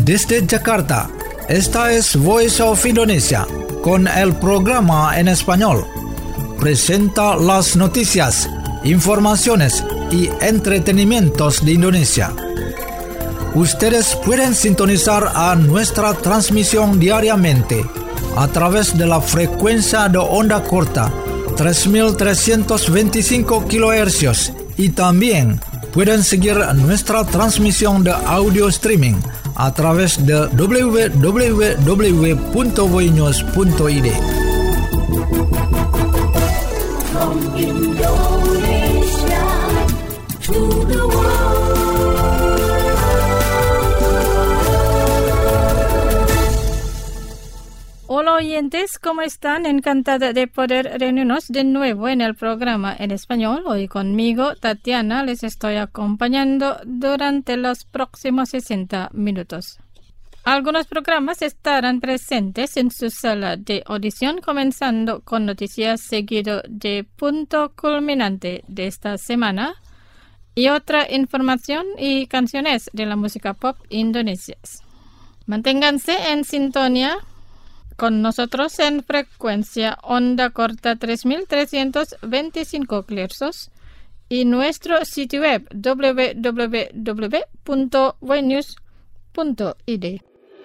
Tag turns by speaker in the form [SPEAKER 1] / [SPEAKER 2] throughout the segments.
[SPEAKER 1] Desde Jakarta, esta es Voice of Indonesia, con el programa en español. Presenta las noticias, informaciones y entretenimientos de Indonesia. Ustedes pueden sintonizar a nuestra transmisión diariamente a través de la frecuencia de onda corta 3.325 kHz y también pueden seguir nuestra transmisión de audio streaming a través de www.voinews.id.
[SPEAKER 2] From Indonesia to the world.
[SPEAKER 3] Hola oyentes, ¿cómo están? Encantada de poder reunirnos de nuevo en el programa en español. Hoy conmigo, Tatiana, les estoy acompañando durante los próximos 60 minutos. Algunos programas estarán presentes en su sala de audición, comenzando con noticias seguido de punto culminante de esta semana y otra información y canciones de la música pop indonesia. Manténganse en sintonía con nosotros en frecuencia onda corta 3.325 kHz y nuestro sitio web www.voinews.id.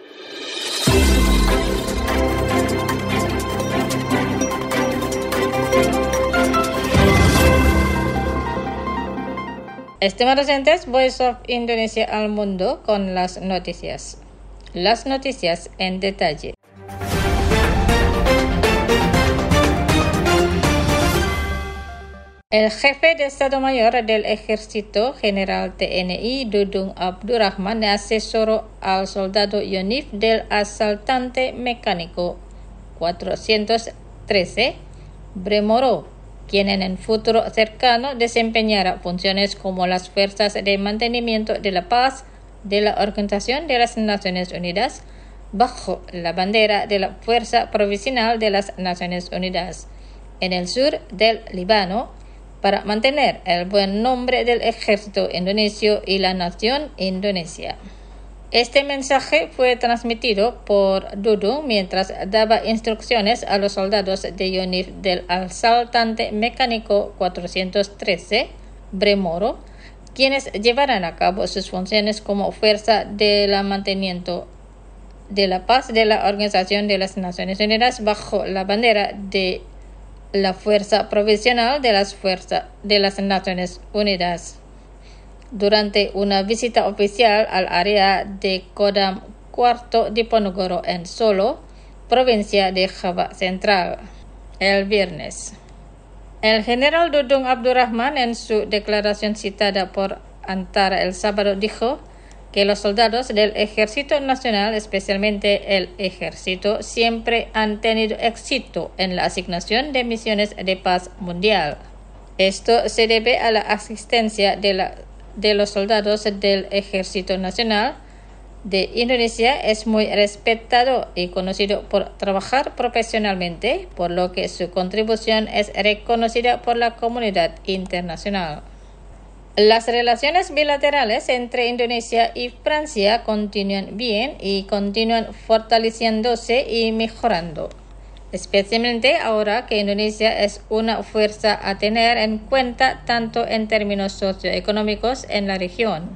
[SPEAKER 3] Estimados oyentes, Voice of Indonesia al mundo con las noticias. Las noticias en detalle. El jefe de Estado Mayor del Ejército, General TNI Dudung Abdurrahman, asesoró al soldado Yonif del asaltante mecánico 413, Bremoro, quien en el futuro cercano desempeñará funciones como las fuerzas de mantenimiento de la paz de la Organización de las Naciones Unidas, bajo la bandera de la Fuerza Provisional de las Naciones Unidas, en el sur del Líbano, para mantener el buen nombre del ejército indonesio y la nación indonesia. Este mensaje fue transmitido por Dudung mientras daba instrucciones a los soldados de Yonif del asaltante mecánico 413, Bremoro, quienes llevarán a cabo sus funciones como fuerza de la mantenimiento de la paz de la Organización de las Naciones Unidas bajo la bandera de la Fuerza Provisional de las Naciones Unidas. Durante una visita oficial al área de Kodam IV Diponegoro en Solo, provincia de Java Central, el viernes. El general Dudung Abdurrahman, en su declaración citada por Antara el sábado, dijo que los soldados del Ejército Nacional, especialmente el Ejército, siempre han tenido éxito en la asignación de misiones de paz mundial. Esto se debe a la asistencia de los soldados del Ejército Nacional de Indonesia. Es muy respetado y conocido por trabajar profesionalmente, por lo que su contribución es reconocida por la comunidad internacional. Las relaciones bilaterales entre Indonesia y Francia continúan bien y continúan fortaleciéndose y mejorando, especialmente ahora que Indonesia es una fuerza a tener en cuenta tanto en términos socioeconómicos en la región.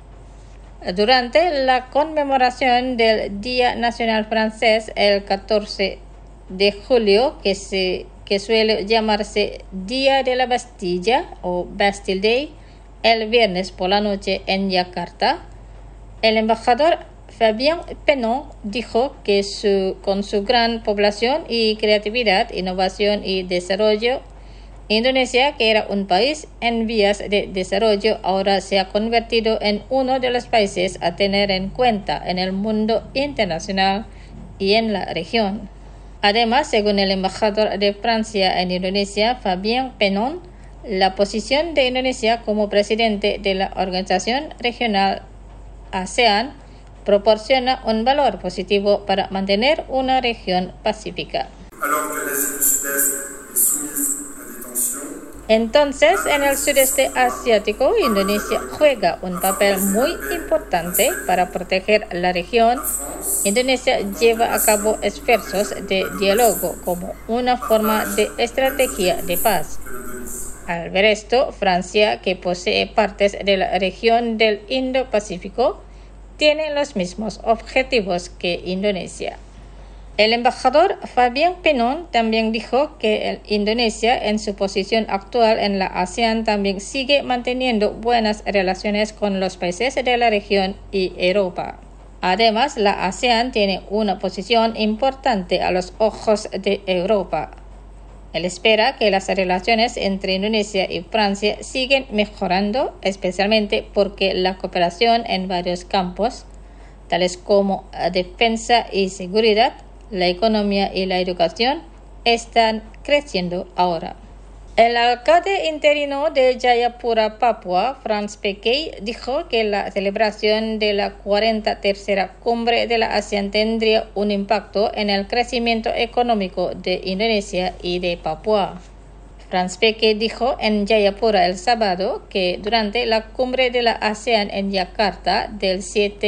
[SPEAKER 3] Durante la conmemoración del Día Nacional Francés el 14 de julio, que suele llamarse Día de la Bastilla o Bastille Day, el viernes por la noche en Yakarta, el embajador Fabien Penon dijo que con su gran población y creatividad, innovación y desarrollo, Indonesia, que era un país en vías de desarrollo, ahora se ha convertido en uno de los países a tener en cuenta en el mundo internacional y en la región. Además, según el embajador de Francia en Indonesia, Fabien Penon, la posición de Indonesia como presidente de la Organización Regional ASEAN proporciona un valor positivo para mantener una región pacífica.
[SPEAKER 4] Alors que l'Asie du Sud-Est est soumise à des tensions,
[SPEAKER 3] Entonces, en el sudeste asiático, Indonesia juega un papel muy importante para proteger la región. Indonesia lleva a cabo esfuerzos de diálogo como una forma de estrategia de paz. Al ver esto, Francia, que posee partes de la región del Indo-Pacífico, tiene los mismos objetivos que Indonesia. El embajador Fabien Penon también dijo que Indonesia, en su posición actual en la ASEAN, también sigue manteniendo buenas relaciones con los países de la región y Europa. Además, la ASEAN tiene una posición importante a los ojos de Europa. Él espera que las relaciones entre Indonesia y Francia siguen mejorando, especialmente porque la cooperación en varios campos, tales como defensa y seguridad, la economía y la educación, están creciendo ahora. El alcalde interino de Jayapura, Papua, Franz Peckey, dijo que la celebración de la 43ª cumbre de la ASEAN tendría un impacto en el crecimiento económico de Indonesia y de Papua. Franz Peckey dijo en Jayapura el sábado que durante la cumbre de la ASEAN en Yakarta del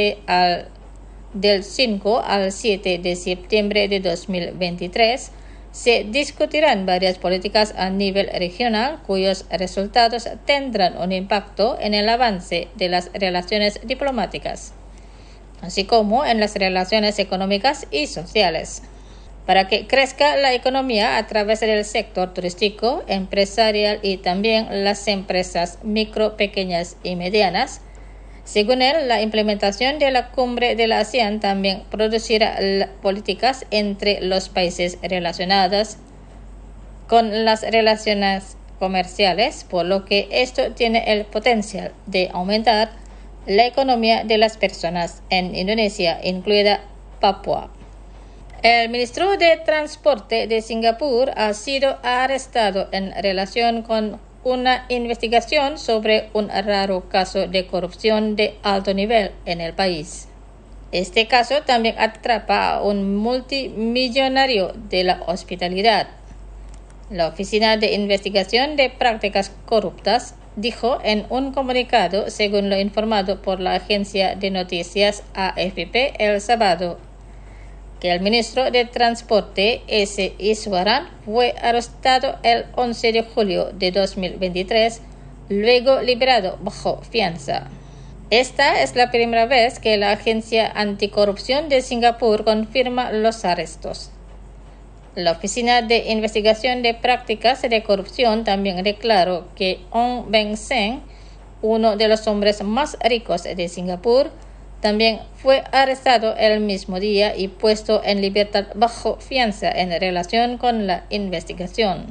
[SPEAKER 3] 5 al 7 de septiembre de 2023, se discutirán varias políticas a nivel regional cuyos resultados tendrán un impacto en el avance de las relaciones diplomáticas, así como en las relaciones económicas y sociales. Para que crezca la economía a través del sector turístico, empresarial y también las empresas micro, pequeñas y medianas, según él, la implementación de la cumbre de la ASEAN también producirá políticas entre los países relacionados con las relaciones comerciales, por lo que esto tiene el potencial de aumentar la economía de las personas en Indonesia, incluida Papua. El ministro de Transporte de Singapur ha sido arrestado en relación con una investigación sobre un raro caso de corrupción de alto nivel en el país. Este caso también atrapa a un multimillonario de la hospitalidad. La Oficina de Investigación de Prácticas Corruptas dijo en un comunicado, según lo informado por la agencia de noticias AFP el sábado, que el ministro de Transporte, S. Iswaran, fue arrestado el 11 de julio de 2023, luego liberado bajo fianza. Esta es la primera vez que la Agencia Anticorrupción de Singapur confirma los arrestos. La Oficina de Investigación de Prácticas de Corrupción también declaró que Ong Beng Seng, uno de los hombres más ricos de Singapur, también fue arrestado el mismo día y puesto en libertad bajo fianza en relación con la investigación.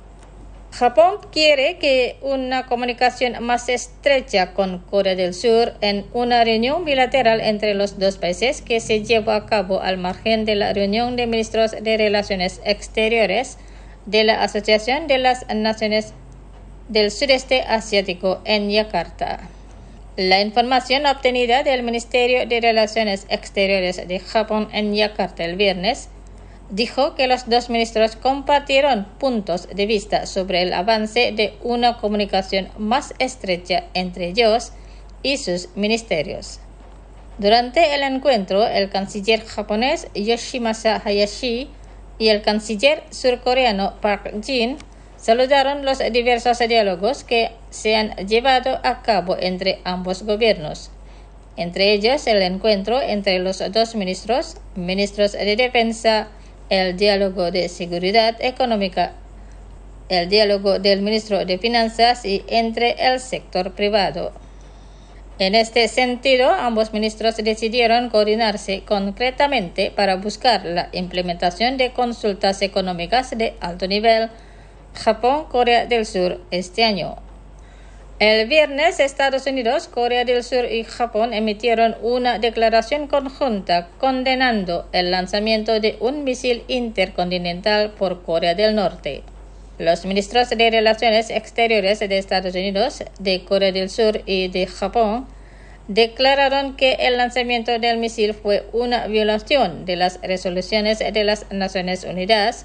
[SPEAKER 3] Japón quiere que una comunicación más estrecha con Corea del Sur en una reunión bilateral entre los dos países que se llevó a cabo al margen de la reunión de ministros de Relaciones Exteriores de la Asociación de las Naciones del Sudeste Asiático en Yakarta. La información obtenida del Ministerio de Relaciones Exteriores de Japón en Yakarta el viernes dijo que los dos ministros compartieron puntos de vista sobre el avance de una comunicación más estrecha entre ellos y sus ministerios. Durante el encuentro, el canciller japonés Yoshimasa Hayashi y el canciller surcoreano Park Jin saludaron los diversos diálogos que se han llevado a cabo entre ambos gobiernos, entre ellos el encuentro entre los dos ministros de defensa, el diálogo de seguridad económica, el diálogo del ministro de Finanzas y entre el sector privado. En este sentido, ambos ministros decidieron coordinarse concretamente para buscar la implementación de consultas económicas de alto nivel Japón-Corea del Sur este año. El viernes, Estados Unidos, Corea del Sur y Japón emitieron una declaración conjunta condenando el lanzamiento de un misil intercontinental por Corea del Norte. Los ministros de Relaciones Exteriores de Estados Unidos, de Corea del Sur y de Japón declararon que el lanzamiento del misil fue una violación de las resoluciones de las Naciones Unidas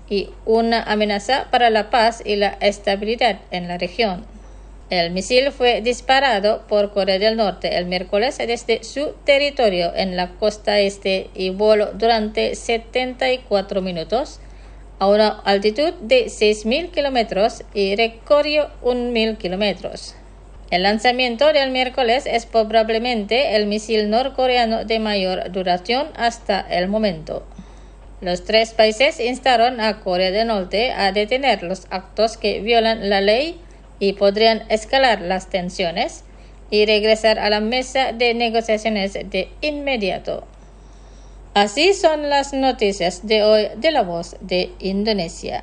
[SPEAKER 3] y una amenaza para la paz y la estabilidad en la región. El misil fue disparado por Corea del Norte el miércoles desde su territorio en la costa este y voló durante 74 minutos a una altitud de 6.000 kilómetros y recorrió 1.000 kilómetros. El lanzamiento del miércoles es probablemente el misil norcoreano de mayor duración hasta el momento. Los tres países instaron a Corea del Norte a detener los actos que violan la ley y podrían escalar las tensiones y regresar a la mesa de negociaciones de inmediato. Así son las noticias de hoy de La Voz de Indonesia.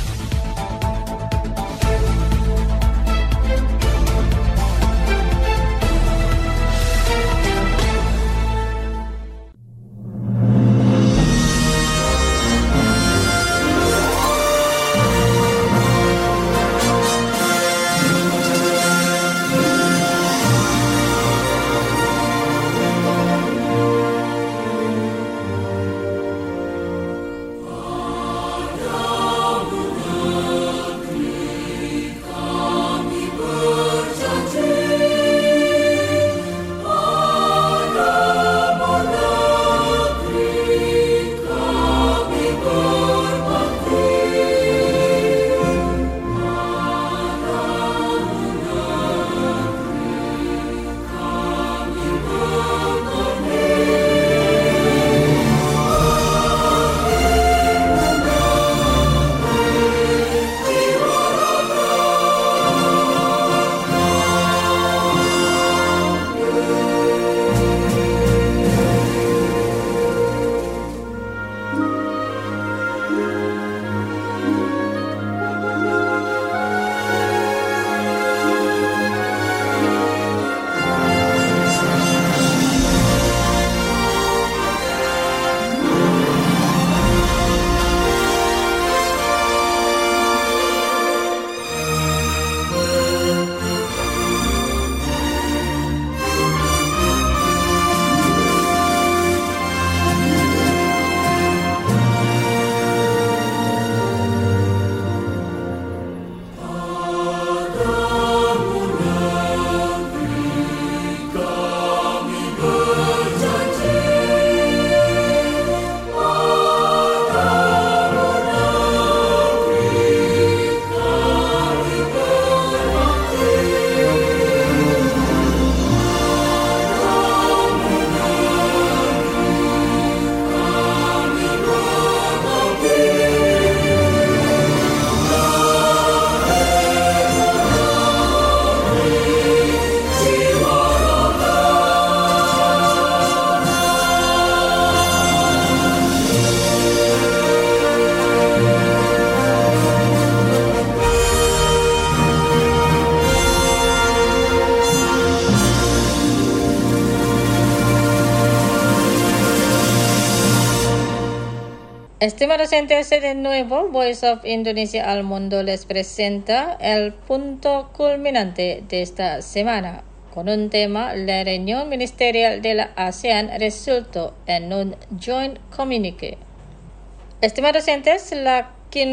[SPEAKER 3] Estimados oyentes, de nuevo, Voice of Indonesia al Mundo les presenta el punto culminante de esta semana. Con un tema, la reunión ministerial de la ASEAN resultó en un joint communique. Estimados oyentes, la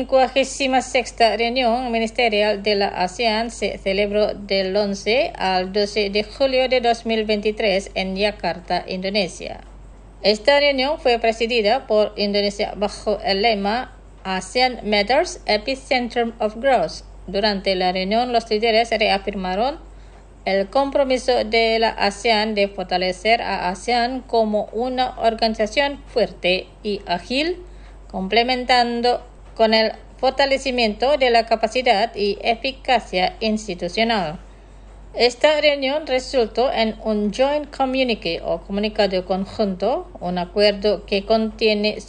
[SPEAKER 3] 56ª reunión ministerial de la ASEAN se celebró del 11 al 12 de julio de 2023 en Yakarta, Indonesia. Esta reunión fue presidida por Indonesia bajo el lema ASEAN Matters Epicenter of Growth. Durante la reunión, los líderes reafirmaron el compromiso de la ASEAN de fortalecer a ASEAN como una organización fuerte y ágil, complementando con el fortalecimiento de la capacidad y eficacia institucional. Esta reunión resultó en un joint communique o comunicado conjunto, un acuerdo que contiene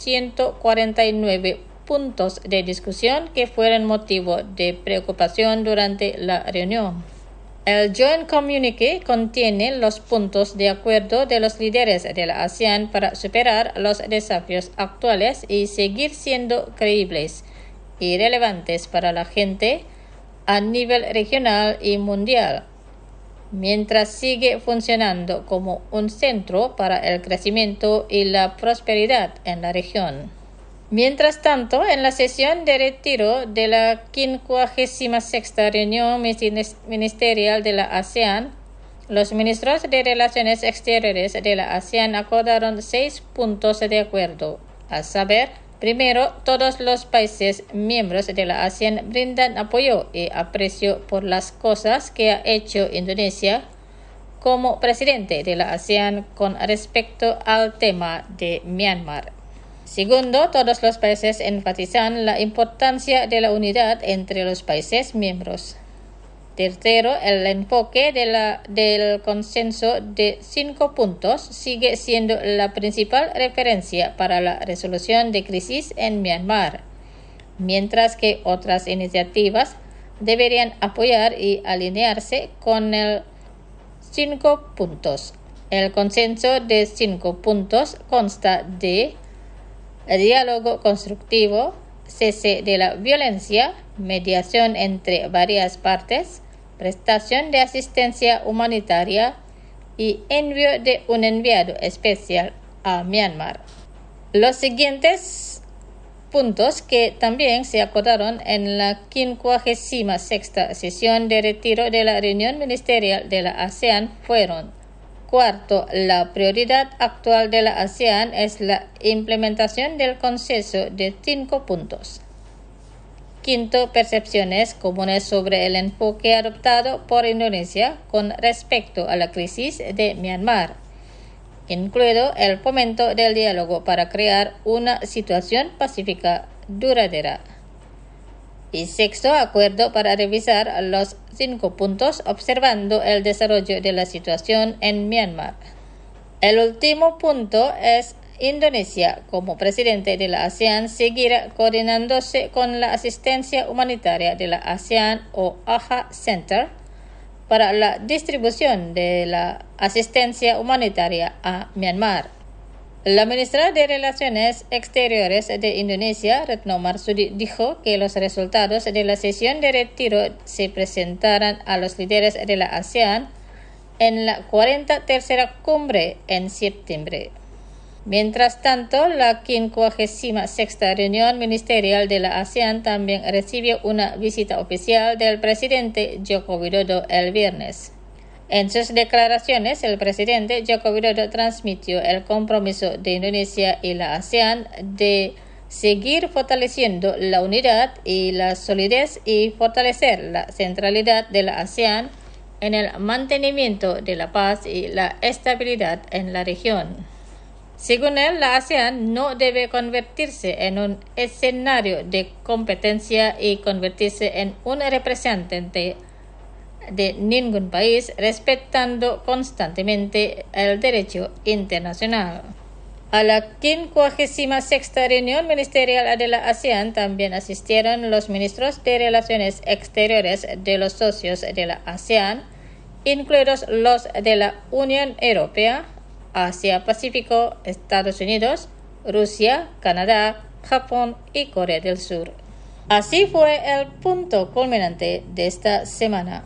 [SPEAKER 3] 149 puntos de discusión que fueron motivo de preocupación durante la reunión. El joint communique contiene los puntos de acuerdo de los líderes de la ASEAN para superar los desafíos actuales y seguir siendo creíbles y relevantes para la gente a nivel regional y mundial, mientras sigue funcionando como un centro para el crecimiento y la prosperidad en la región. Mientras tanto, en la sesión de retiro de la 56ª reunión ministerial de la ASEAN, los ministros de Relaciones Exteriores de la ASEAN acordaron 6 puntos de acuerdo, a saber, primero, todos los países miembros de la ASEAN brindan apoyo y aprecio por las cosas que ha hecho Indonesia como presidente de la ASEAN con respecto al tema de Myanmar. Segundo, todos los países enfatizan la importancia de la unidad entre los países miembros. Tercero, el enfoque del consenso de 5 puntos sigue siendo la principal referencia para la resolución de crisis en Myanmar, mientras que otras iniciativas deberían apoyar y alinearse con el 5 puntos. El consenso de 5 puntos consta de diálogo constructivo, cese de la violencia, mediación entre varias partes, prestación de asistencia humanitaria y envío de un enviado especial a Myanmar. Los siguientes puntos que también se acordaron en la 56ª sesión de retiro de la reunión ministerial de la ASEAN fueron: cuarto, la prioridad actual de la ASEAN es la implementación del consenso de 5 puntos. Quinto, percepciones comunes sobre el enfoque adoptado por Indonesia con respecto a la crisis de Myanmar, incluido el fomento del diálogo para crear una situación pacífica duradera. Y sexto, acuerdo para revisar los 5 puntos observando el desarrollo de la situación en Myanmar. El último punto es: Indonesia, como presidente de la ASEAN, seguirá coordinándose con la asistencia humanitaria de la ASEAN o AHA Center para la distribución de la asistencia humanitaria a Myanmar. La ministra de Relaciones Exteriores de Indonesia, Retno Marsudi, dijo que los resultados de la sesión de retiro se presentarán a los líderes de la ASEAN en la 43ª cumbre en septiembre. Mientras tanto, la 56ª reunión ministerial de la ASEAN también recibió una visita oficial del presidente Joko Widodo el viernes. En sus declaraciones, el presidente Joko Widodo transmitió el compromiso de Indonesia y la ASEAN de seguir fortaleciendo la unidad y la solidez y fortalecer la centralidad de la ASEAN en el mantenimiento de la paz y la estabilidad en la región. Según él, la ASEAN no debe convertirse en un escenario de competencia y convertirse en un representante de ningún país, respetando constantemente el derecho internacional. A la 56ª reunión ministerial de la ASEAN también asistieron los ministros de Relaciones Exteriores de los socios de la ASEAN, incluidos los de la Unión Europea, Asia-Pacífico, Estados Unidos, Rusia, Canadá, Japón y Corea del Sur. Así fue el punto culminante de esta semana.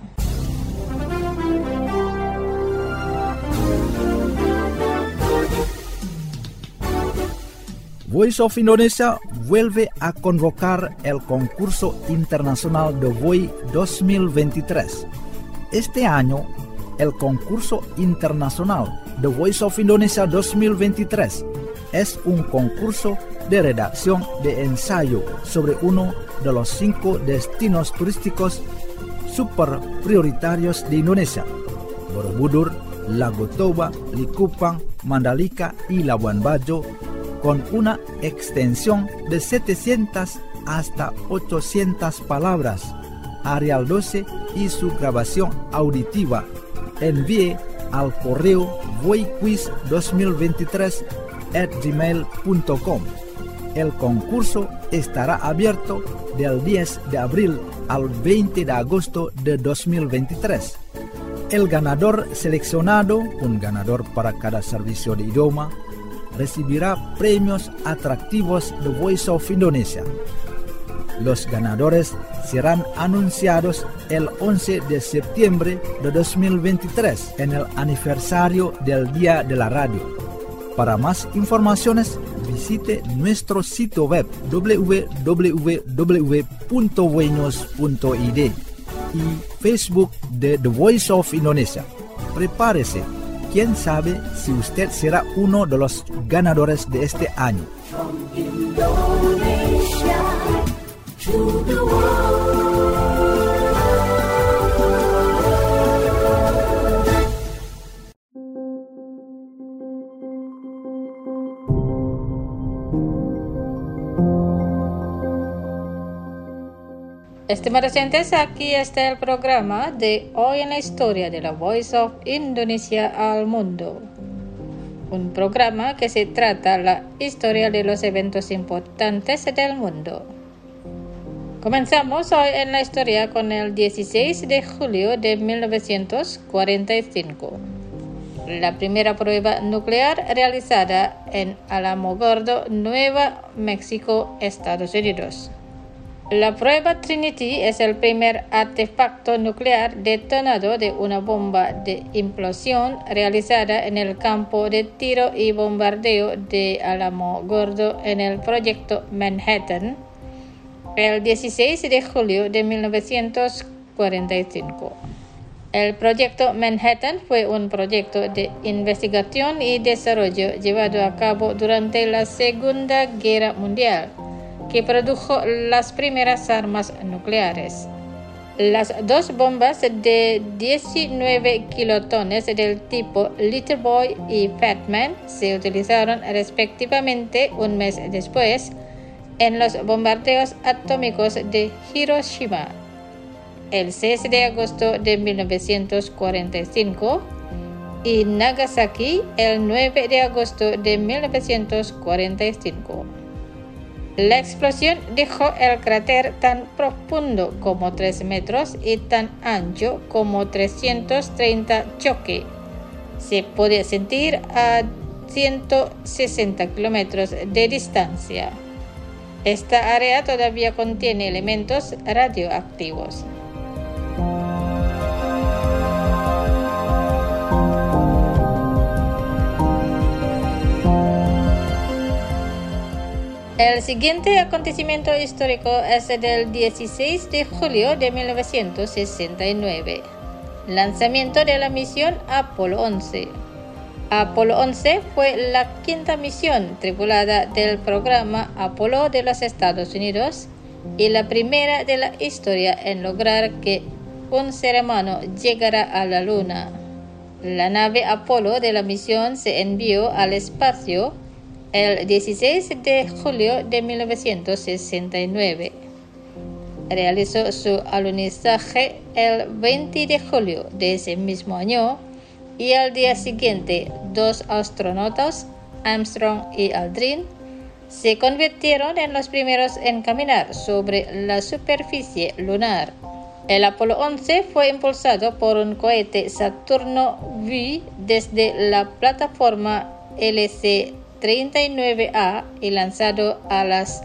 [SPEAKER 1] Voice of Indonesia vuelve a convocar el concurso internacional de VOI 2023. Este año, el concurso internacional The Voice of Indonesia 2023 es un concurso de redacción de ensayo sobre uno de los 5 destinos turísticos super prioritarios de Indonesia: Borobudur, Lago Toba, Likupang, Mandalika y Labuan Bajo, con una extensión de 700 hasta 800 palabras, Arial 12 y su grabación auditiva. Envíe al correo voiquiz2023@gmail.com. El concurso estará abierto del 10 de abril al 20 de agosto de 2023. El ganador seleccionado, un ganador para cada servicio de idioma, recibirá premios atractivos de Voice of Indonesia. Los ganadores serán anunciados el 11 de septiembre de 2023 en el aniversario del Día de la Radio. Para más informaciones, visite nuestro sitio web www.buenos.id y Facebook de The Voice of Indonesia. Prepárese, quién sabe si usted será uno de los ganadores de este año.
[SPEAKER 2] From Indonesia to the world.
[SPEAKER 3] Estimados oyentes, aquí está el programa de Hoy en la Historia de la Voice of Indonesia al Mundo. Un programa que se trata la historia de los eventos importantes del mundo. Comenzamos hoy en la historia con el 16 de julio de 1945. La primera prueba nuclear realizada en Alamogordo, Nueva México, Estados Unidos. La prueba Trinity es el primer artefacto nuclear detonado de una bomba de implosión realizada en el campo de tiro y bombardeo de Alamogordo en el proyecto Manhattan el 16 de julio de 1945. El proyecto Manhattan fue un proyecto de investigación y desarrollo llevado a cabo durante la Segunda Guerra Mundial, que produjo las primeras armas nucleares. Las dos bombas de 19 kilotones del tipo Little Boy y Fat Man se utilizaron respectivamente un mes después en los bombardeos atómicos de Hiroshima, el 6 de agosto de 1945, y Nagasaki, el 9 de agosto de 1945. La explosión dejó el cráter tan profundo como 3 metros y tan ancho como 330 choque. Se puede sentir a 160 kilómetros de distancia. Esta área todavía contiene elementos radioactivos. El siguiente acontecimiento histórico es el del 16 de julio de 1969, lanzamiento de la misión Apolo 11. Apolo 11 fue la quinta misión tripulada del programa Apolo de los Estados Unidos y la primera de la historia en lograr que un ser humano llegara a la Luna. La nave Apolo de la misión se envió al espacio el 16 de julio de 1969. Realizó su alunizaje el 20 de julio de ese mismo año y al día siguiente 2 astronautas, Armstrong y Aldrin, se convirtieron en los primeros en caminar sobre la superficie lunar. El Apolo 11 fue impulsado por un cohete Saturno V desde la plataforma LC-39A y lanzado a las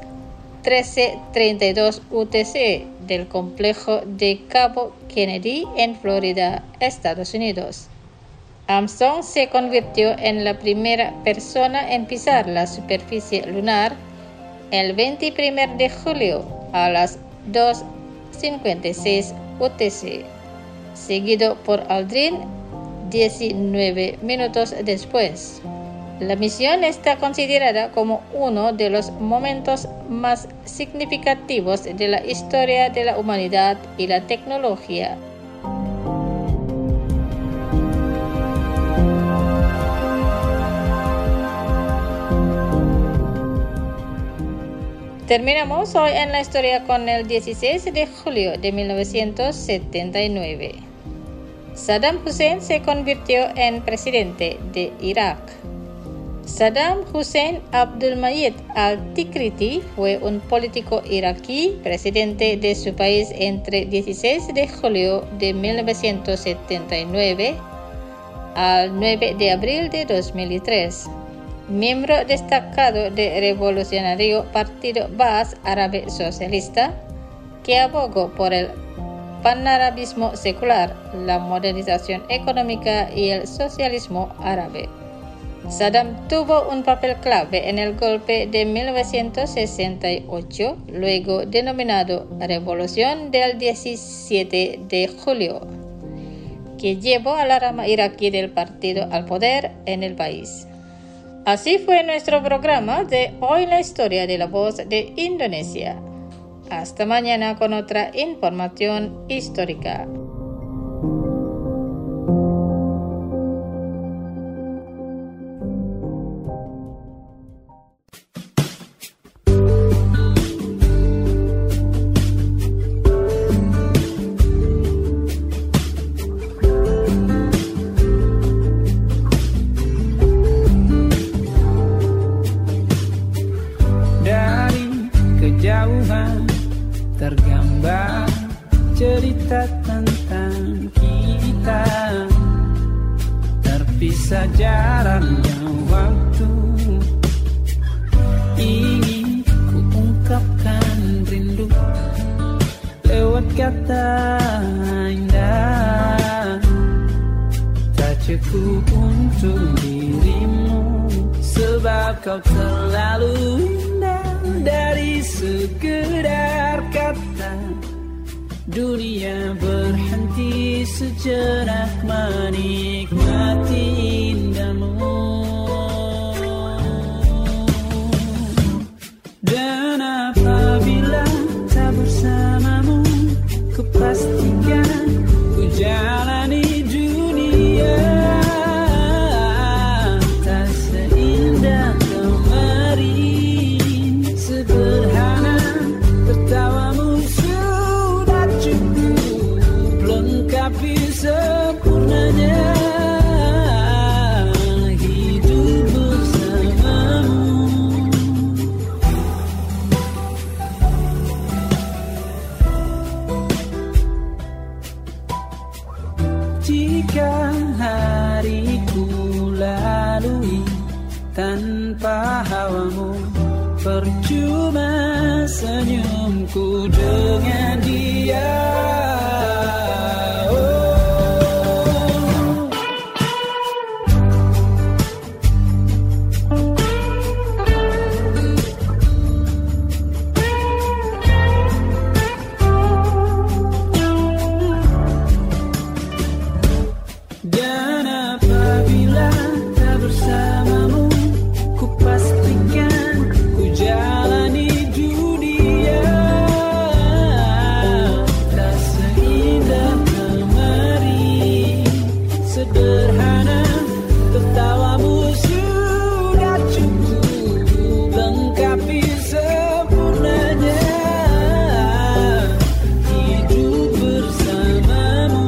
[SPEAKER 3] 13:32 UTC del complejo de Cabo Kennedy en Florida, Estados Unidos. Armstrong se convirtió en la primera persona en pisar la superficie lunar el 21 de julio a las 2:56 UTC, seguido por Aldrin 19 minutos después. La misión está considerada como uno de los momentos más significativos de la historia de la humanidad y la tecnología. Terminamos hoy en la historia con el 16 de julio de 1979. Saddam Hussein se convirtió en presidente de Irak. Saddam Hussein Abdulmajid al-Tikriti fue un político iraquí, presidente de su país entre 16 de julio de 1979 al 9 de abril de 2003. Miembro destacado del revolucionario Partido Baas Árabe Socialista, que abogó por el panarabismo secular, la modernización económica y el socialismo árabe. Saddam tuvo un papel clave en el golpe de 1968, luego denominado Revolución del 17 de julio, que llevó a la rama iraquí del partido al poder en el país. Así fue nuestro programa de hoy, la historia de la voz de Indonesia. Hasta mañana con otra información histórica.
[SPEAKER 4] Tergambar cerita tentang kita, terpisah jaraknya waktu. Ingin ku ungkapkan rindu lewat kata indah, tak cukup untuk dirimu, sebab kau terlalu indah. Dari sekedar kata, dunia berhenti sejenak menikmati indahmu. Dan apabila tak bersamamu, ku pastikan ku jalani dunia tak seindah kemarin. Sederhana, tertawamu sudah cukup lengkapi sempurnanya hidup bersamamu. Jika hariku lalui tanpa hawamu, percuma senyumku dengan dia. Dan apabila tak bersamamu, ku pastikan ku jalani dunia tak seindah kemarin. Sederhana, tertawamu sudah cukup lengkapi sempurnanya hidup bersamamu.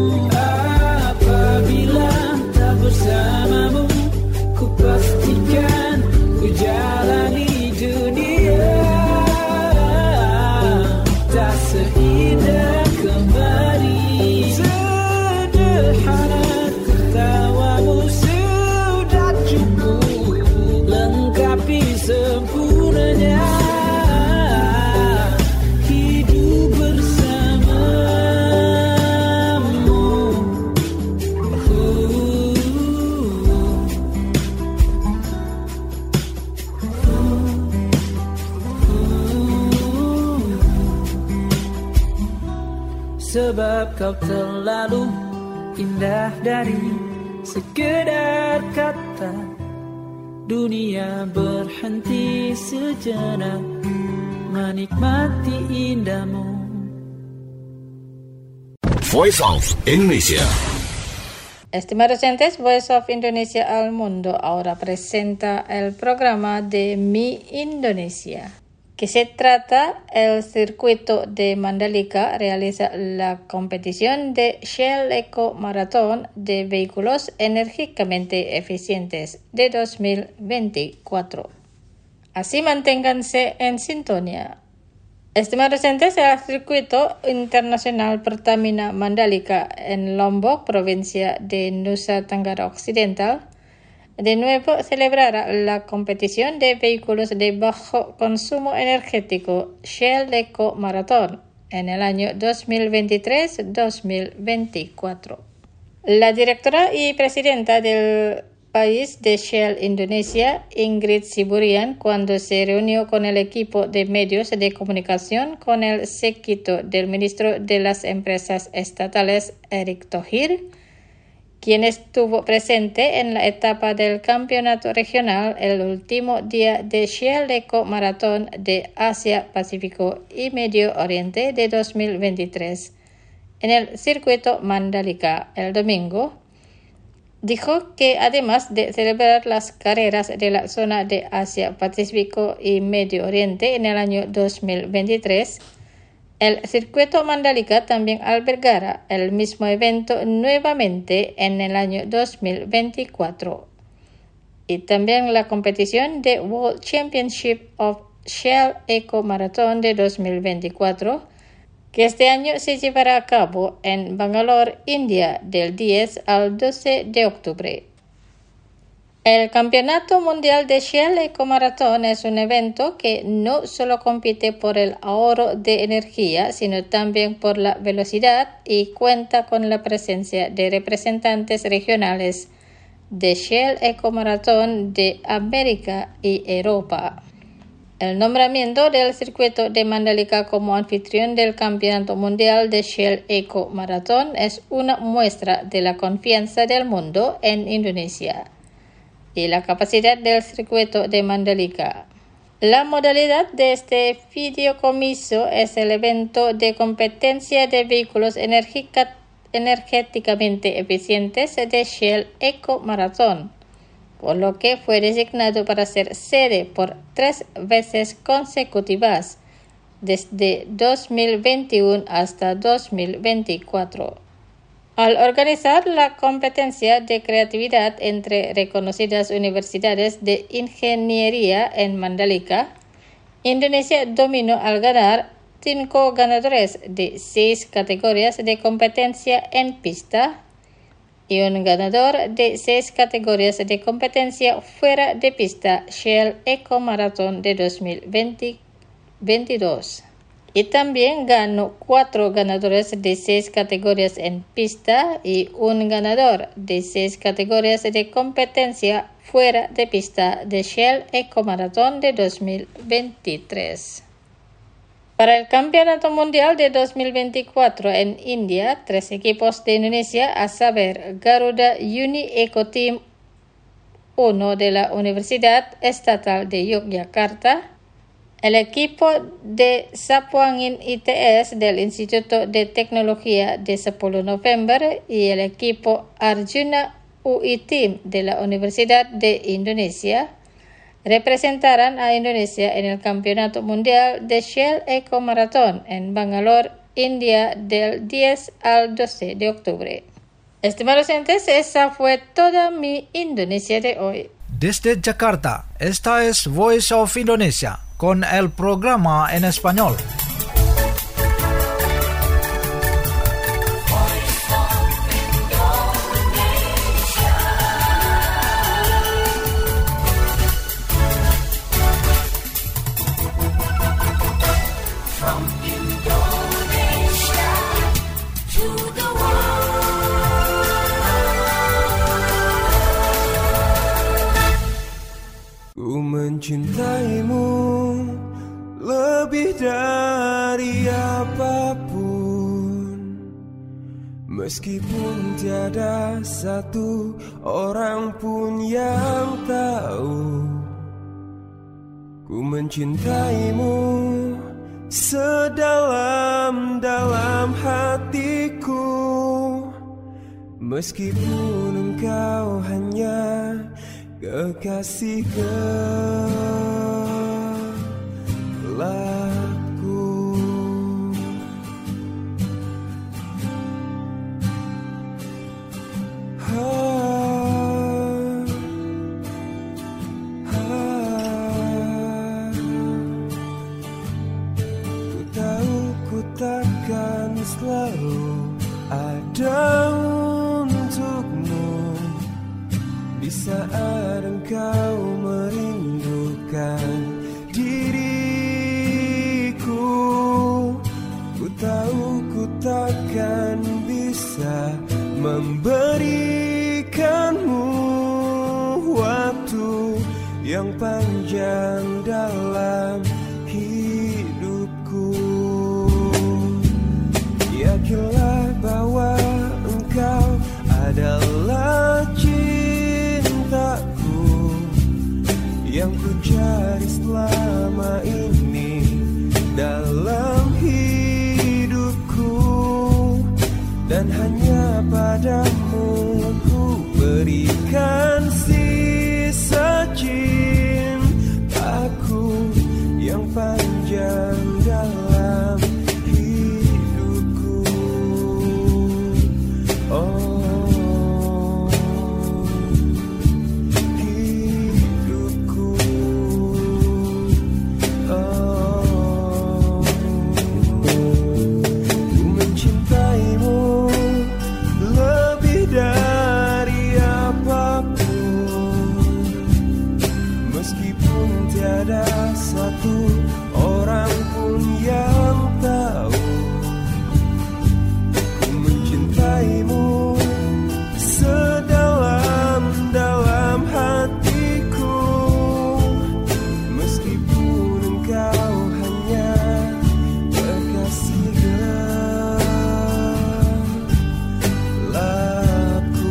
[SPEAKER 4] Apabila tak bersamamu, ku pastikan ku jalani dunia tak seindah kemarin. Sederhana, tertawamu sudah cukup lengkapi sempurnanya hidup bersamamu. Sebab kau terlalu indah dari sekedar kata, dunia berhenti sejenak menikmati indahmu.
[SPEAKER 5] Voice of Indonesia.
[SPEAKER 3] Estimados oyentes, Voice of Indonesia al Mundo ahora presenta el programa de Mi Indonesia, que se trata el circuito de Mandalika realiza la competición de Shell Eco Marathon de vehículos enérgicamente eficientes de 2024. Así manténganse en sintonía. Estimados oyentes, el circuito internacional Pertamina Mandalika en Lombok, provincia de Nusa Tenggara Occidental, de nuevo celebrará la competición de vehículos de bajo consumo energético Shell Eco Marathon en el año 2023-2024. La directora y presidenta del país de Shell Indonesia, Ingrid Siburian, cuando se reunió con el equipo de medios de comunicación con el séquito del ministro de las Empresas Estatales, Erick Thohir, quien estuvo presente en la etapa del campeonato regional el último día de Shell Eco Maratón de Asia, Pacífico y Medio Oriente de 2023 en el circuito Mandalika el domingo. Dijo que además de celebrar las carreras de la zona de Asia, Pacífico y Medio Oriente en el año 2023, el circuito Mandalika también albergará el mismo evento nuevamente en el año 2024. Y también la competición de World Championship of Shell Eco Marathon de 2024, que este año se llevará a cabo en Bangalore, India, del 10 al 12 de octubre. El Campeonato Mundial de Shell Eco Marathon es un evento que no solo compite por el ahorro de energía, sino también por la velocidad y cuenta con la presencia de representantes regionales de Shell Eco Marathon de América y Europa. El nombramiento del circuito de Mandalika como anfitrión del Campeonato Mundial de Shell Eco Marathon es una muestra de la confianza del mundo en Indonesia y la capacidad del circuito de Mandalika. La modalidad de este fideicomiso es el evento de competencia de vehículos energéticamente eficientes de Shell Eco Marathon, por lo que fue designado para ser sede por 3 veces consecutivas, desde 2021 hasta 2024. Al organizar la competencia de creatividad entre reconocidas universidades de ingeniería en Mandalika, Indonesia dominó al ganar 5 ganadores de 6 categorías de competencia en pista y un ganador de 6 categorías de competencia fuera de pista, Shell Eco Marathon de 2022. Y también ganó 4 ganadores de 6 categorías en pista y un ganador de 6 categorías de competencia fuera de pista de Shell Eco Marathon de 2023. Para el Campeonato Mundial de 2024 en India, 3 equipos de Indonesia, a saber Garuda Uni Eco Team 1 de la Universidad Estatal de Yogyakarta, el equipo de Sapuangin ITS del Instituto de Tecnología de 10 November y el equipo Arjuna UI Team de la Universidad de Indonesia representarán a Indonesia en el Campeonato Mundial de Shell Eco Marathon en Bangalore, India, del 10 al 12 de octubre. Estimados oyentes, esa fue toda mi Indonesia de hoy.
[SPEAKER 1] Desde Jakarta, esta es Voice of Indonesia con el programa en español.
[SPEAKER 6] Ku mencintaimu lebih dari apapun, meskipun tiada satu orang pun yang tahu. Ku mencintaimu sedalam-dalam hatiku, meskipun engkau hanya kekasih gelapku. Ku tahu ku takkan selalu ada untukmu di saat engkau merindukan diriku. Ku tahu ku takkan bisa memberikanmu yang panjang dalam hidupku. Yakinlah bahwa engkau adalah cintaku yang ku cari selama ini dalam hidupku, dan hanya padamu ku berikan sisa cintaku yang panjang dalam hidupku. Oh, tiada satu orang pun yang tahu ku mencintaimu sedalam-dalam hatiku, meskipun engkau hanya kekasih gelapku.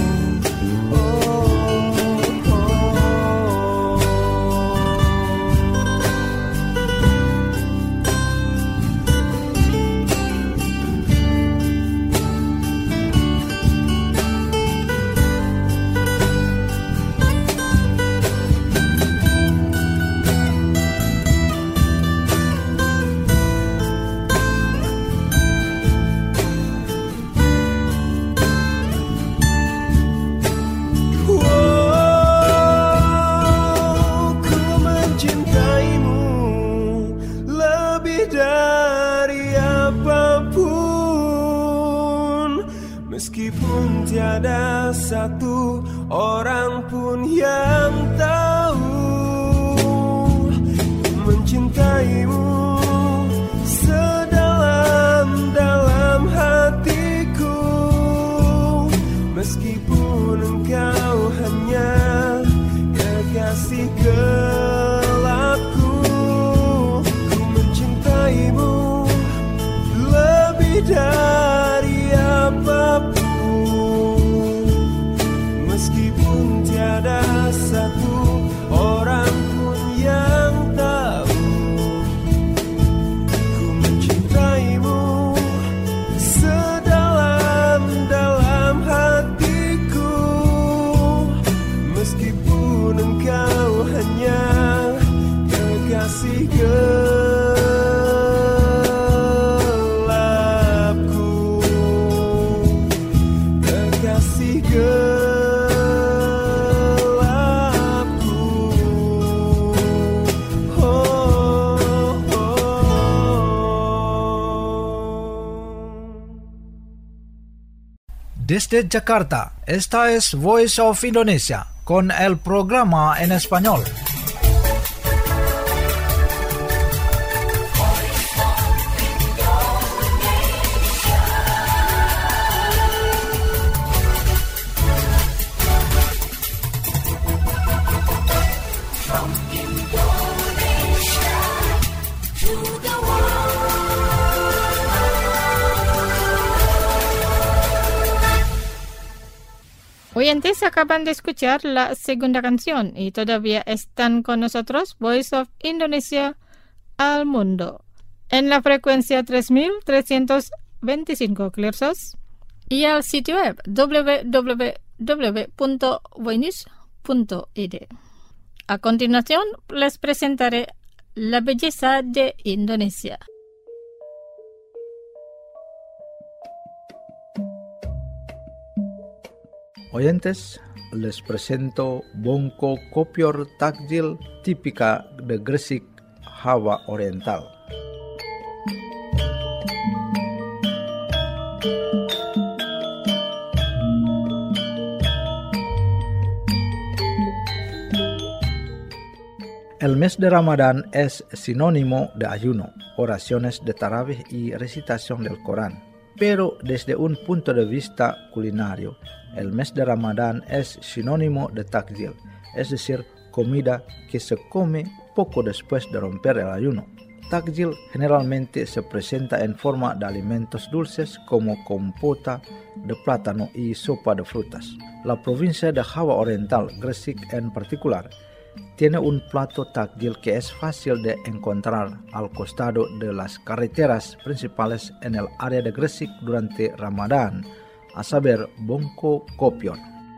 [SPEAKER 6] Meskipun tiada satu orang pun yang tahu mencintaimu sedalam-dalam hatiku, meskipun engkau hanya kekasih gelapku. Ku mencintaimu lebih dari apapun, meskipun tiada satu orang pun yang tahu. Ku mencintaimu sedalam-dalam hatiku, meskipun engkau hanya kekasih
[SPEAKER 1] Desde Jakarta, esta es Voice of Indonesia con el programa en español.
[SPEAKER 3] Oyentes acaban de escuchar la segunda canción y todavía están con nosotros Voice of Indonesia al Mundo en la frecuencia 3325 kHz y al sitio web www.voinews.id. A continuación les presentaré la belleza de Indonesia.
[SPEAKER 1] Oyentes, les presento bongko kopior takjil típica de Gresik, Java Oriental. El mes de Ramadán es sinónimo de ayuno, oraciones de tarawih y recitación del Corán. Pero desde un punto de vista culinario, el mes de Ramadán es sinónimo de takjil, es decir, comida que se come poco después de romper el ayuno. Takjil generalmente se presenta en forma de alimentos dulces como compota de plátano y sopa de frutas. La provincia de Java Oriental, Gresik en particular, tiene un plato takjil que es fácil de encontrar al costado de las carreteras principales en el área de Gresik durante Ramadán, a saber, bongko kopior.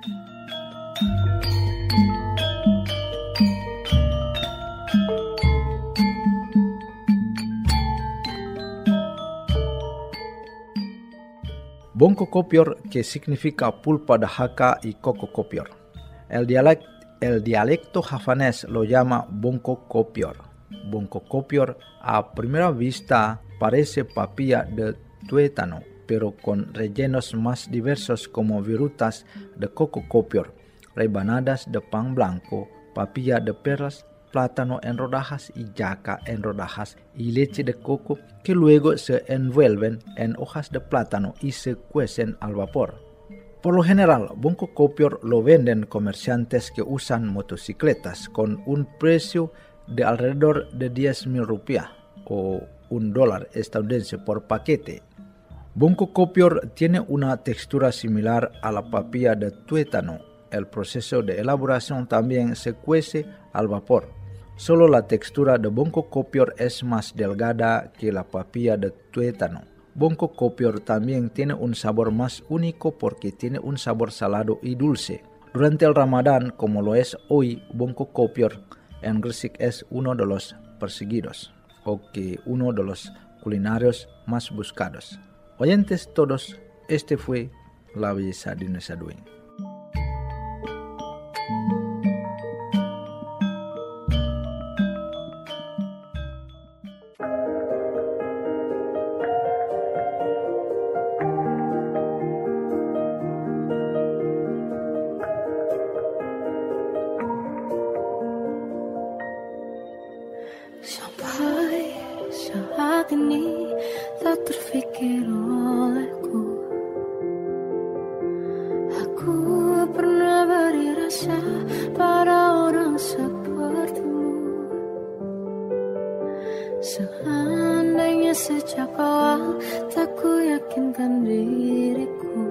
[SPEAKER 1] Bongko kopior, que significa pulpa de jaca y coco kopior. El dialecto javanés lo llama bongko kopior. Bongko kopior a primera vista parece papilla de tuétano, pero con rellenos más diversos como virutas de coco kopior, rebanadas de pan blanco, papilla de perlas, plátano en rodajas y yaca en rodajas y leche de coco que luego se envuelven en hojas de plátano y se cuecen al vapor. Por lo general, bongko kopior lo venden comerciantes que usan motocicletas con un precio de alrededor de 10.000 rupiah o $1 estadounidense por paquete. Bongko kopior tiene una textura similar a la papilla de tuétano. El proceso de elaboración también se cuece al vapor. Solo la textura de bongko kopior es más delgada que la papilla de tuétano. Bongko kopior también tiene un sabor más único porque tiene un sabor salado y dulce. Durante el Ramadán, como lo es hoy, bongko kopior en Gresik es uno de los perseguidos, o que uno de los culinarios más buscados. Oyentes todos, este fue La Belleza de Indonesia Duing.
[SPEAKER 7] Sampai saat ini tak terfikir olehku, aku pernah beri rasa pada orang sepertimu. Seandainya sejak awal tak ku yakinkan diriku,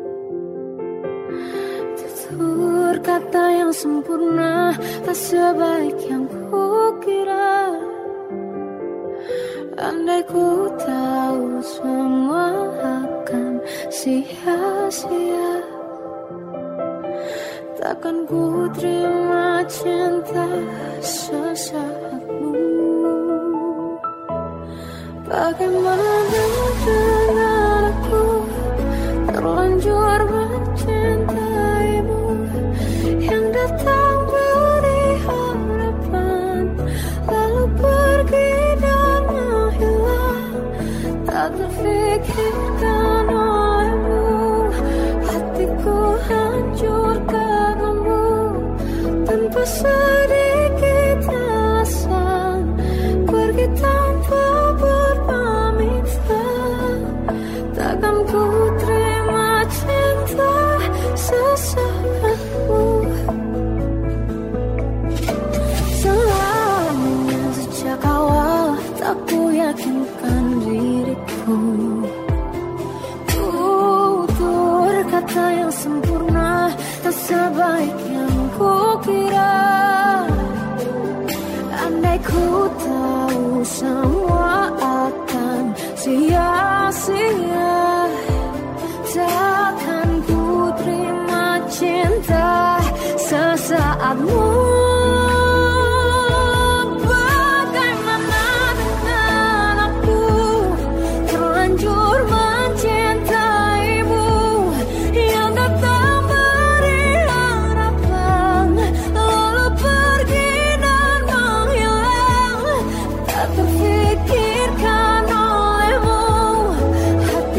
[SPEAKER 7] tutur kata yang sempurna tak sebaik yang ku kira. Andai ku tahu semua akan sia-sia, takkan ku terima cinta sesaatmu. Bagaimana dengan aku terlanjur mencintaimu, yang datang beri harapan lalu pergi dan menghilang, tak terfikirkan olehmu. Hatiku hancur karenamu, tanpa sedikit alasan, pergi tanpa berpamitan. Takkan ku terima cinta sesaatmu. Selamanya sejak awal tak ku yakinkan diriku, tutur kata yang sempurna tak sebaik yang ku kira. Andai ku tahu semua akan sia-sia, takkan ku terima cinta sesaatmu. Bagaimana dengan aku terlanjur mencintaimu, yang datang beri harapan lalu pergi dan menghilang, tak terfikirkan olehmu.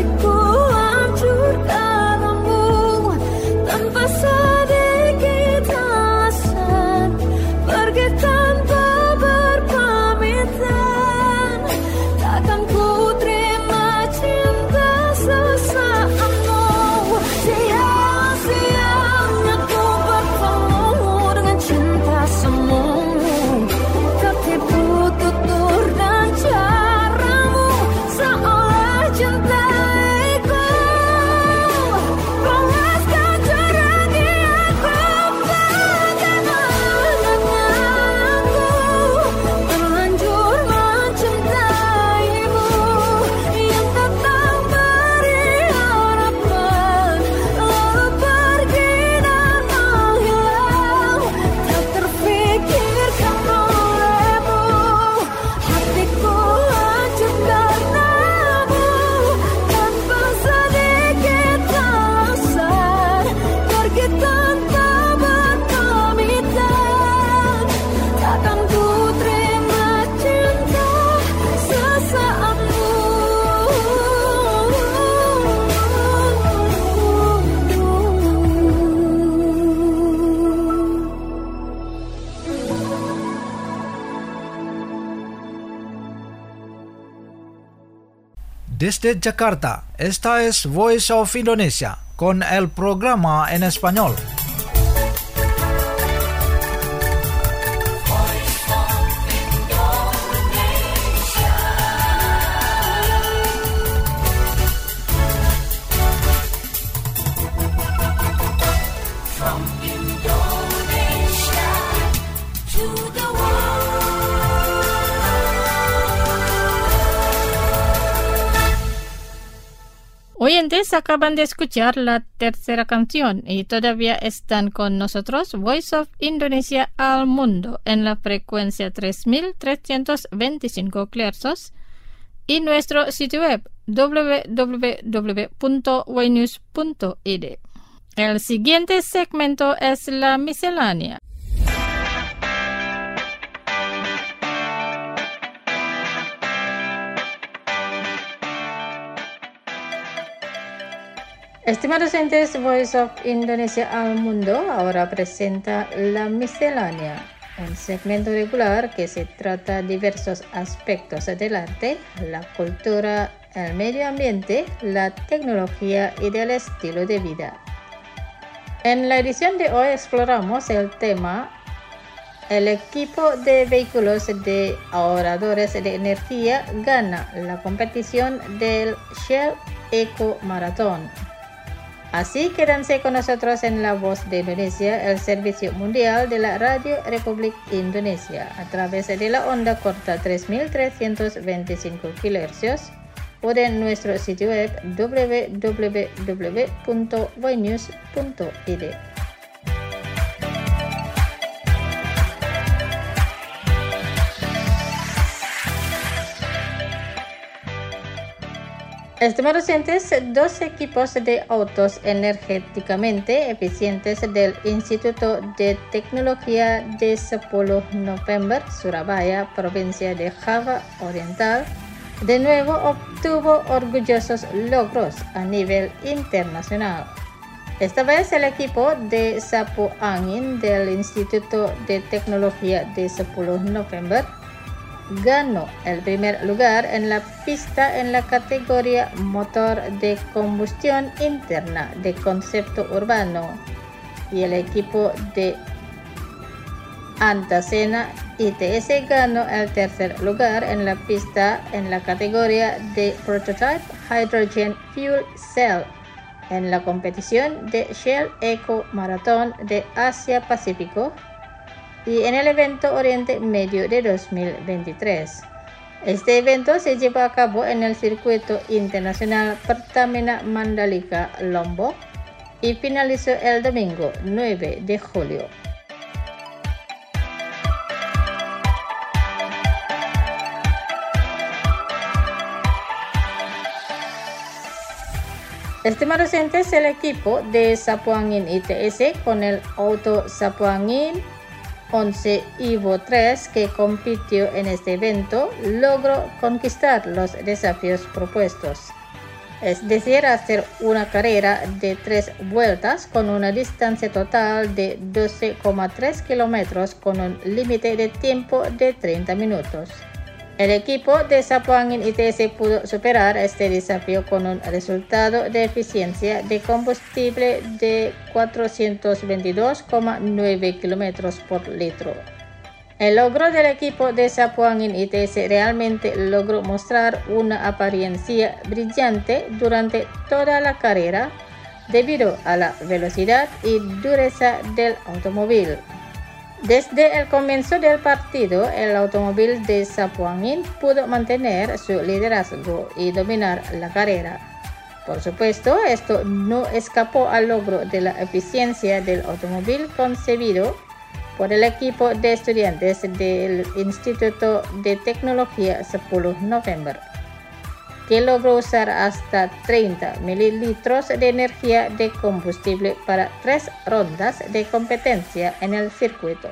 [SPEAKER 1] Desde Jakarta, esta es Voice of Indonesia con el programa en español.
[SPEAKER 3] Oyentes, acaban de escuchar la tercera canción y todavía están con nosotros Voice of Indonesia al Mundo en la frecuencia 3325 kHz y nuestro sitio web www.ynews.id. El siguiente segmento es la miscelánea. Estimados oyentes, Voice of Indonesia al Mundo ahora presenta la miscelánea, un segmento regular que se trata de diversos aspectos del arte, la cultura, el medio ambiente, la tecnología y del estilo de vida. En la edición de hoy exploramos el tema el equipo de vehículos de ahorradores de energía gana la competición del Shell Eco Marathon. Así quédense con nosotros en La Voz de Indonesia, el servicio mundial de la Radio Republik Indonesia, a través de la onda corta 3325 kHz o de nuestro sitio web www.ynews.id. Estimados oyentes, dos equipos de autos energéticamente eficientes del Instituto de Tecnología de 10 November, Surabaya, provincia de Java Oriental, de nuevo obtuvo orgullosos logros a nivel internacional. Esta vez el equipo de sapu angin del Instituto de Tecnología de 10 November ganó el primer lugar en la pista en la categoría motor de combustión interna de concepto urbano y el equipo de Antasena ITS ganó el tercer lugar en la pista en la categoría de Prototype Hydrogen Fuel Cell en la competición de Shell Eco Marathon de Asia Pacífico y en el evento Oriente Medio de 2023. Este evento se llevó a cabo en el circuito internacional Pertamina Mandalika, Lombok y finalizó el domingo 9 de julio. Estimados oyentes, el equipo de sapu angin ITS con el auto sapu angin 11 Evo 3 que compitió en este evento logró conquistar los desafíos propuestos, es decir, hacer una carrera de 3 vueltas con una distancia total de 12,3 kilómetros con un límite de tiempo de 30 minutos. El equipo de sapu angin ITS pudo superar este desafío con un resultado de eficiencia de combustible de 422,9 kilómetros por litro. El logro del equipo de sapu angin ITS realmente logró mostrar una apariencia brillante durante toda la carrera debido a la velocidad y dureza del automóvil. Desde el comienzo del partido, el automóvil de sapu angin pudo mantener su liderazgo y dominar la carrera. Por supuesto, esto no escapó al logro de la eficiencia del automóvil concebido por el equipo de estudiantes del Instituto de Tecnología 10 November, que logró usar hasta 30 mililitros de energía de combustible para 3 rondas de competencia en el circuito.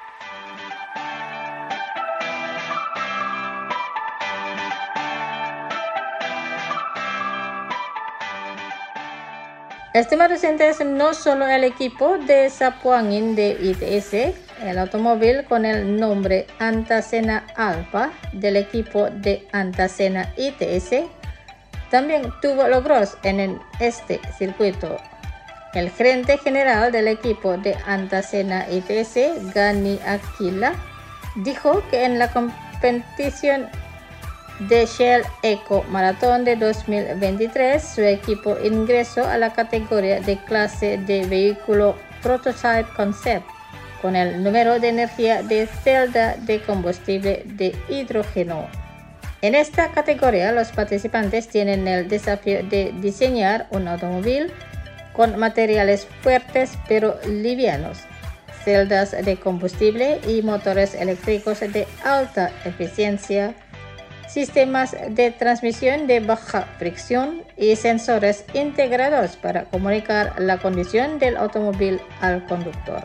[SPEAKER 3] Estimados oyentes, no solo el equipo de sapu angin de ITS, el automóvil con el nombre Antasena Alpha del equipo de Antasena ITS también tuvo logros en este circuito. El gerente general del equipo de Antasena ITS, Gani Aquila, dijo que en la competición de Shell Eco Marathon de 2023, su equipo ingresó a la categoría de clase de vehículo Prototype Concept con el número de energía de celda de combustible de hidrógeno. En esta categoría, los participantes tienen el desafío de diseñar un automóvil con materiales fuertes pero livianos, celdas de combustible y motores eléctricos de alta eficiencia, sistemas de transmisión de baja fricción y sensores integrados para comunicar la condición del automóvil al conductor.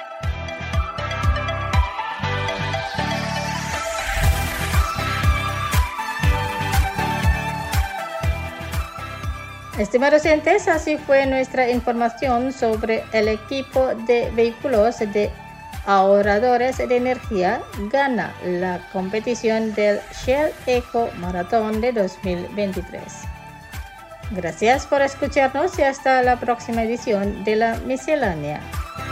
[SPEAKER 3] Estimados oyentes, así fue nuestra información sobre el equipo de vehículos de ahorradores de energía gana la competición del Shell Eco Marathon de 2023. Gracias por escucharnos y hasta la próxima edición de la miscelánea.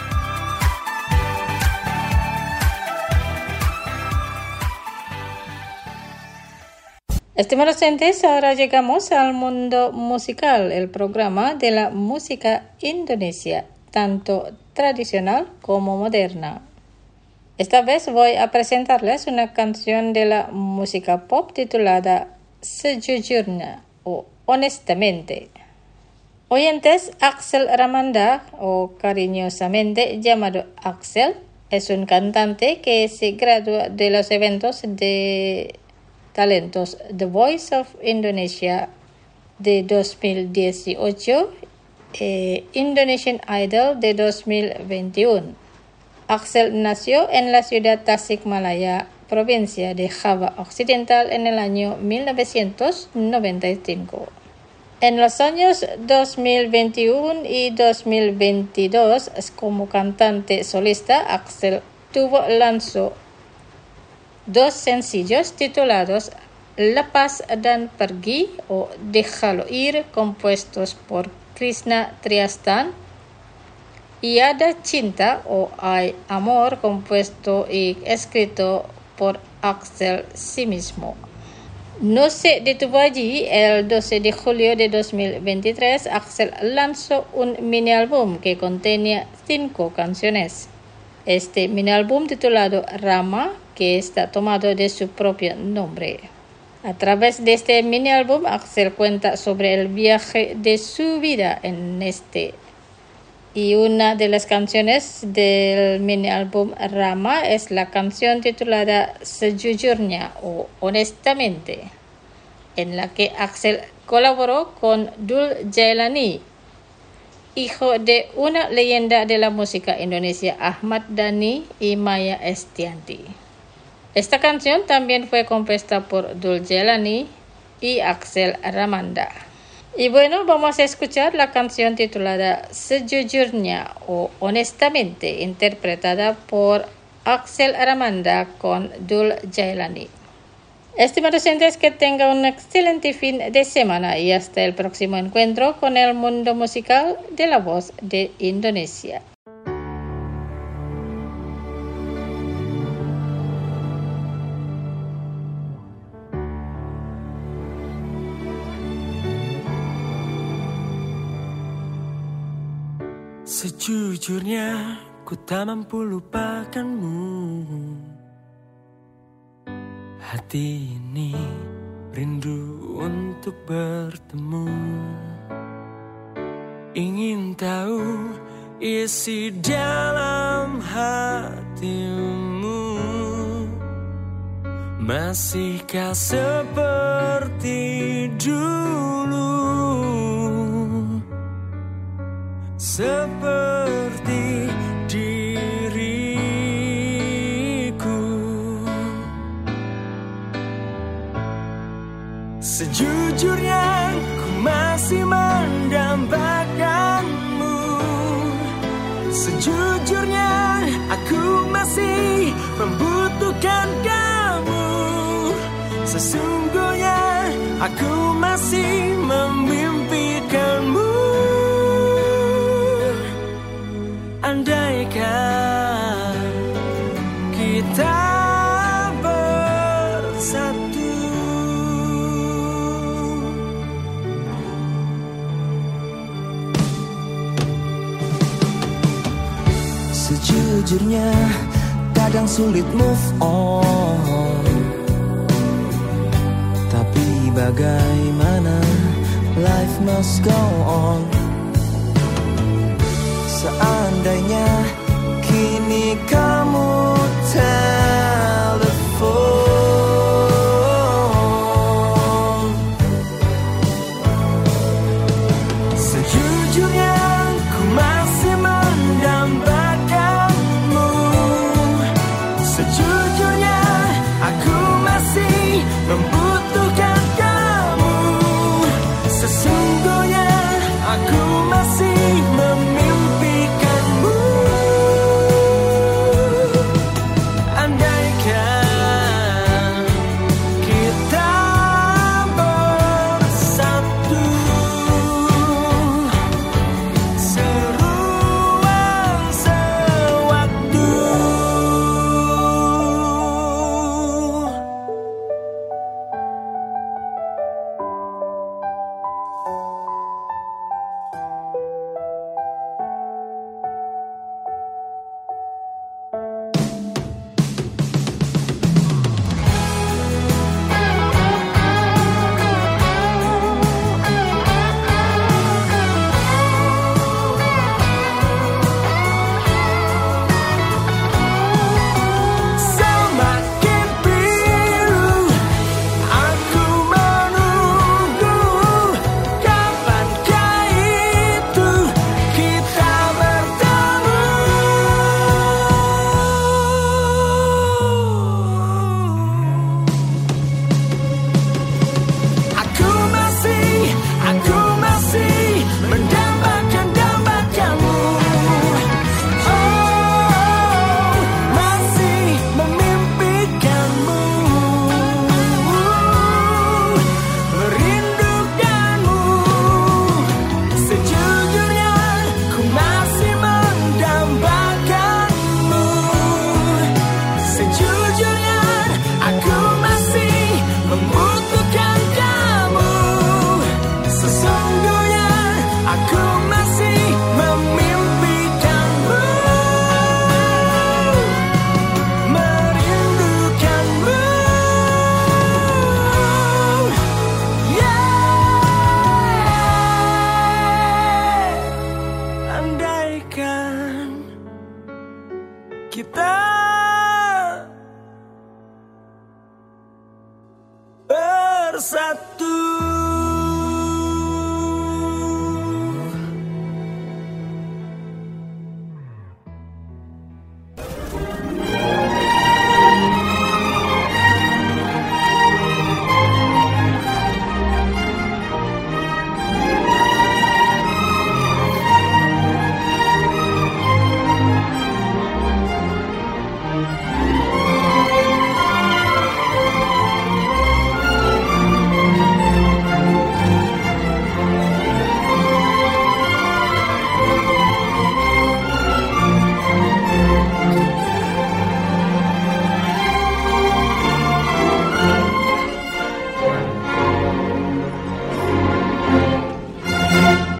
[SPEAKER 3] Estimados oyentes, ahora llegamos al mundo musical, el programa de la música indonesia, tanto tradicional como moderna. Esta vez voy a presentarles una canción de la música pop titulada Sejujurnya o Honestamente. Oyentes, Axel Ramanda, o cariñosamente llamado Axel, es un cantante que se gradúa de los eventos de talentos The Voice of Indonesia de 2018 e Indonesian Idol de 2021. Axel nació en la ciudad Tasikmalaya, provincia de Java Occidental, en el año 1995. En los años 2021 y 2022, como cantante solista, Axel lanzó 2 sencillos titulados Lepas dan Pergi o Déjalo Ir, compuestos por Krishna Triastan, y Ada Cinta o Hay Amor, compuesto y escrito por Axel sí mismo. No se detuvo allí. El 12 de julio de 2023, Axel lanzó un mini álbum que contenía 5 canciones. Este mini álbum titulado Rama, que está tomado de su propio nombre. A través de este mini álbum, Axel cuenta sobre el viaje de su vida en este. Y una de las canciones del mini álbum Rama es la canción titulada Sejujurnya o Honestamente, en la que Axel colaboró con Dul Jailani, hijo de una leyenda de la música indonesia, Ahmad Dhani y Maya Estianty. Esta canción también fue compuesta por Dul Jailani y Axel Ramanda. Y bueno, vamos a escuchar la canción titulada Sejujurnya o Honestamente, interpretada por Axel Ramanda con Dul Jailani. Estimados oyentes, que tengan un excelente fin de semana y hasta el próximo encuentro con el mundo musical de la voz de Indonesia.
[SPEAKER 6] Sejujurnya, ku tak mampu lupakanmu. Hati ini rindu untuk bertemu. Ingin tahu isi dalam hatimu. Masihkah seperti dulu? Seperti diriku. Sejujurnya ku masih mendambakanmu. Sejujurnya aku masih membutuhkan kamu. Sesungguhnya aku masih memimpikanmu. Andaikan kita bersatu.
[SPEAKER 8] Sejujurnya kadang sulit move on, tapi bagaimana, life must go on. Seandainya kini kamu